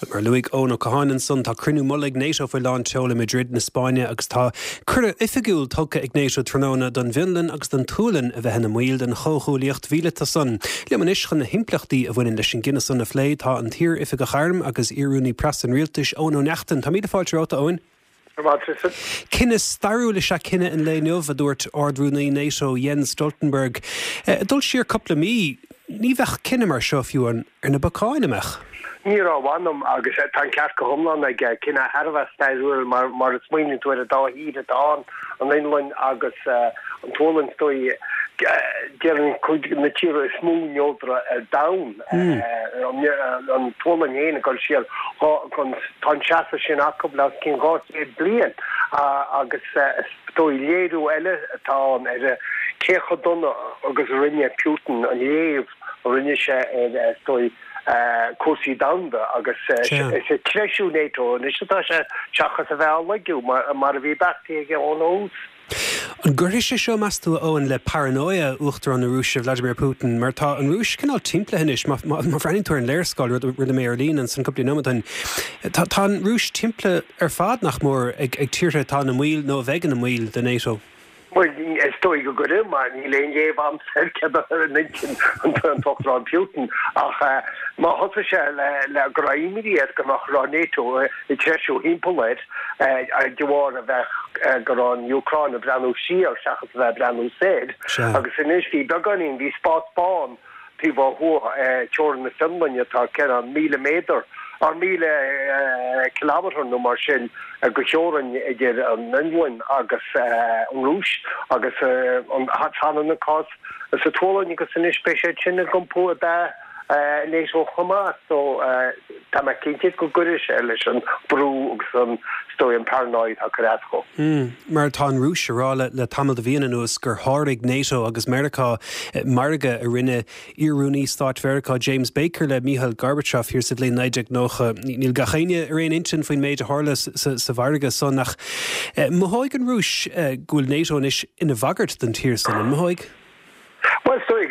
mar Luig Ó Cahanan tá crunú molla Ignacio for Lán Teola Madrid na Spáine agus tá cura ifigúil tucha Ignacio Tróna don Bhinlan agus don túlan a bheith na muil den chochúlaíocht bhíle tá son. Leman is chun na himplachtaí a bhfuin leis an Guinness son na phlé tá an tír ifig a charm agus iarúní pras an rialtais Ó Neachtain. Tá míad a fáilte ráta Owen? Cinne starúla se cinenne an léineh a dúirt ardrúnaí NATO Jens Stoltenberg. Dul siar coppla mí, ní bheith cinenne mar seo fiúan ar na bacáineach. Ní bhhanom agus tá ceas go thomlan ag cinenne Harbh staúil mar is muoinn tú a dá híad a an Inlein agus an tólan stoi dearan chuig na tíre smúneódra dain an tólan héana go siar chun tá seasa sin acu le cin gáit blian agus stoi léadú eile atá ar cécha donna agus rinne Putin an léamh rinne se stoi cuasaí damda agus is creisiú NATO an is tá se seachas a bheith legiú mar a bhí bachtaí ag an ós. An gcuir sé seo meastal Owen le paranoia uachtar an Rússia Vladimir Putin, mar tá an Rúis cinál timpla hinis má bhreainn tú an léirscáil ru mé Lín an san cúplaí nómatain. Tá an Rúis timpla ar fad nach mór ag tíre tá na mhuil nó bhegan na mhuil den NATO. Well, stoi go good man. He lane gave am cerca ninkin an talk around Putin. Ach, ma hosa se le graimidi gomach ra NATO I cheshu himpoled a diwar a vech goran Ukraine a branu si or shachas a branu said. Agus inishki daganin vi spot spawn people who chorin the Finland ta kena millimeter or 1,000 kilometer no mar sin go choran idir an Inlein agus an Rúis agus an hatsan na cos as a tolan agus in special sin gompo da NATO Hamas so tamakinti go goodish election brew some story and paranoid hakarasko mar tá Rúis rá le tamil de Vienna gur hárig NATO agus America marga a rinne iarúní Stát Verca James Baker le Michael Gorbachev hir sa lé neideag noch níl gachéine réon intin faoin méid hála sa bharga son nach mohoig an Rúis gúil NATO is ina bhagart den tír san mohoig. Well, story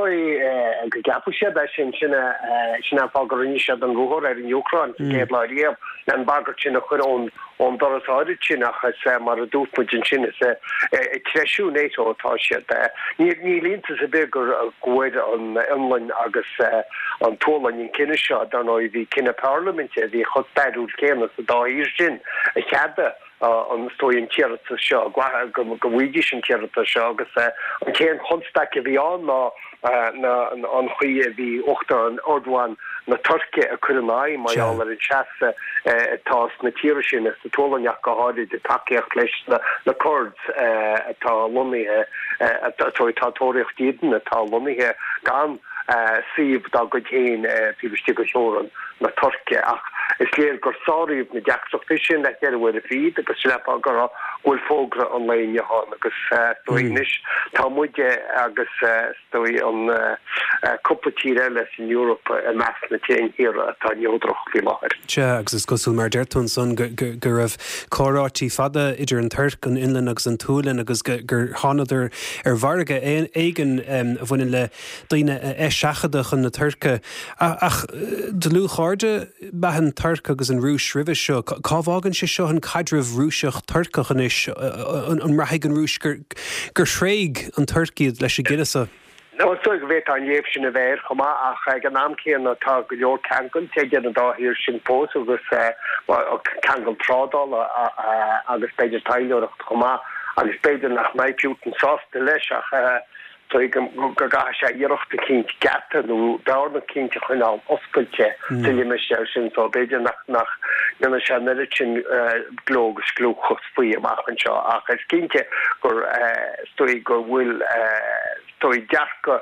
gapusia da sinna fágaríise an gohor in Ukraine géad leíam an bagart sinna chun on dorasáid sinnach mar a dúpmujin sinna creisiú NATO atá siad. Ní línta a begur a goid an Inlein agus an tólan in cinenne seo an óid bhí cinenne parlamente bhí chotbeú céanna a dá ír sin a cheada an stoi in Tierta seo go bhhuiigi sin Tierta seo agus an céan chunsta a bhí an chuí a bhí ochtar an Ordwan na Turce a chunaí maiall ar an seasa tá na tíire sin is na tólanneach go háid de takeíocht leis na Kurds atá lonithe tátóireacht dían atá lonithe gan sib da go chéin pibetí go seoran na Turce ach is léir gur sáíomh na deachsach fisin le ar bhfuil a fíd agus lepa gur bhfuil fógra an léine há agus stoinis tá muide agus stoi an cuppatíí eile in Europa a meas na téin hira atá neodroch fi láir. Te agus is cosúil mar deirtún son gur raibh chorátí fada idir an Turc an Inlein agus an Túlan agus gur hánaidir ar bharga éigen a bhfuin le daoine seachadach an na Turca ach de lú cháde behan Turc agus an Rúis ribh seo cábhágan sé seo an cadrih Rúiseach Turcachan is an raigh an Rúis gur shréig an Turciad leis a Guinnessa. No, so go bhéit an léh sin a bhéir chumá ach an amcéan atá go leor Kangan teige an dáhir sin pós agus Kangan trádal agus beidir taileocht chumá agus beidir nach mai Putin sásta leis ach so go ga sé iireachta cinint gata nó dána cinnte chuin an oscailte sa liimiiste sin so beidir nach nana sé neidir sin glógus glúchos faoi amach an seo ach is cinnte gur stoi gur bhfuil stoi dearca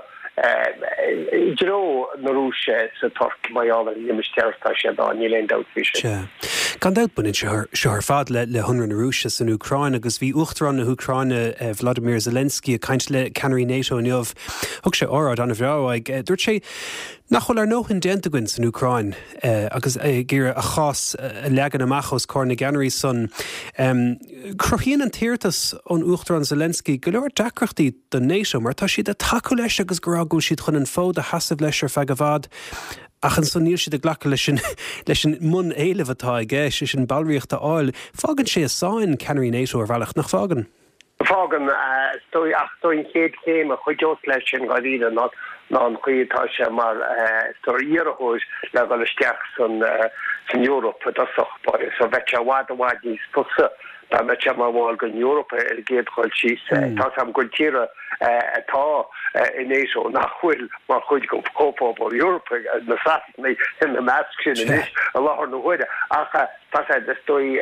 dro na Rúise sa Turc maiall an liimisteirtá sé dá níléon dáhíise. Gan dátbunin seo fad le hunran na Rúise san Ucraine agus bhí uachtarán na Ucraine Vladimir Zelensky a caint le canarí NATO neomh thug sé árad an a bhráig dúirt sé nachhfuil ar nóchan déantaguinn san Ucraine agus gur a chás legan amachos cór na ganarí son cruthíonn an tíirtas ón uachtarán Zelensky go leor deacrachtaí don NATO mar tá siad a takeú leis agus go raibh siad chun an fód a hasamh leis ar feadh bhfad Achan san níl si de ghlacha leis an mun éileh atá i gceis is an ballríocht áil. Fágann sé sáin ceanirí NATO ar bhealach nach fágan? Fágan stoin chéad céim a chuideos leis sin gaíre ná an chuítá sé mar stoíarthúis le go isteach san Europa dasachpá so bheitse bhád níos pusa tá me se má bháil gon Europa ar géad chuil síos tá sam go tíre atá in NATO nachhfuil mar chuid go cópábal Europa na satna in na meascsin is a láthar na huide acha tá de stoi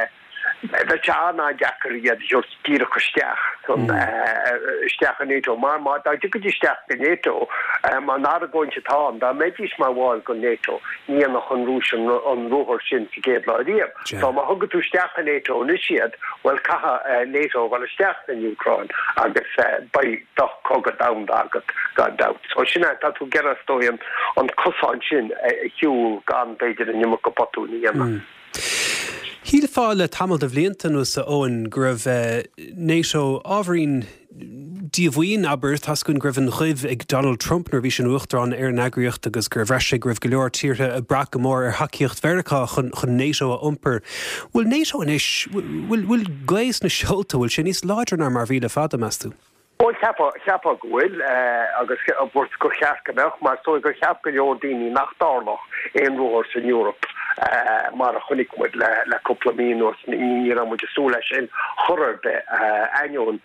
dat je aanjakker je soort stieren gesteach van stechen NATO maar dat je kunt je sterk NATO maar na de gontje taan daar met is maar wel kon NATO niet nog een Russen on roger sin gegeven laat zo maar ook toe sterk NATO initiëert wel kaha NATO wel sterk in Ukraine agus bij toch koget down dat doubt zo je dat hoe gerra stoien on kosan sin hiel gaan beter in je kapot niet Híle fáile tamil de bhlianta sa óin gribh NATO ábhrín díomhhaoin aber tascún gribhann chuibh ag Donald Trump nar bhí sin uachtarán ar an agriocht agus gur bhreise gribh go leor tíortha a brac go mór ar haíocht vercha chun NATO a iompar. Bhfuil NATO inis bhfuil gléis na seolta bhfuil sin níos láidir nar mar bhíle fada measú. Ó cheappa gohfuil agus bhút go cheapcameach mar so go cheap go leor daoine nach dálach éon ruhairs in Europa. Maar chunig moet le koplamínos ní mu sú leis sin chorar be aion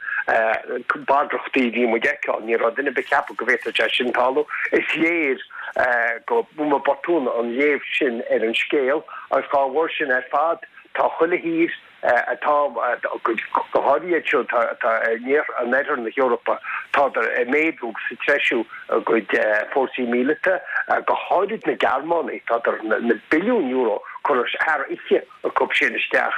badrochttí dí mu geán ní a dunne be ceappa go bhéta sin talú is léir go buma batún an léh sin ar an scéal agus gá bhir sin ar fad tá chuile hír atá go háí níor an neidir na Europa tá er méadúg sa treisiú go fórsaí mílete go háid na Germánaí tá na billiún euro chur ar iche a cúp sin isteach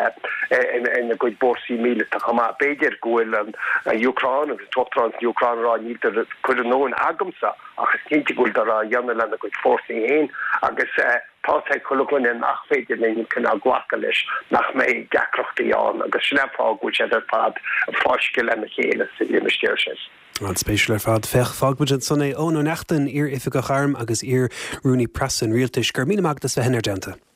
in a go borsaí mílete chamá beidir gohfuil an Ucrain agus tochtrán Ucrain rá nítar chuir an nóin agamsa agus cinnte gohfuil ar a dhéanana lena go fórsaí héin agus tá chogann in nach féidir le cin a ghlacha leis nach mé gacrochttaí an agus sinnaá go sé ar fad a fáisce lena chéile sa dhéisteir sé. An spéisiúil ar fad fech fágbudget sanna ón nechtain ar ife go charm agus ar Rooney Presson rialtais gur míle magdas a henargenta.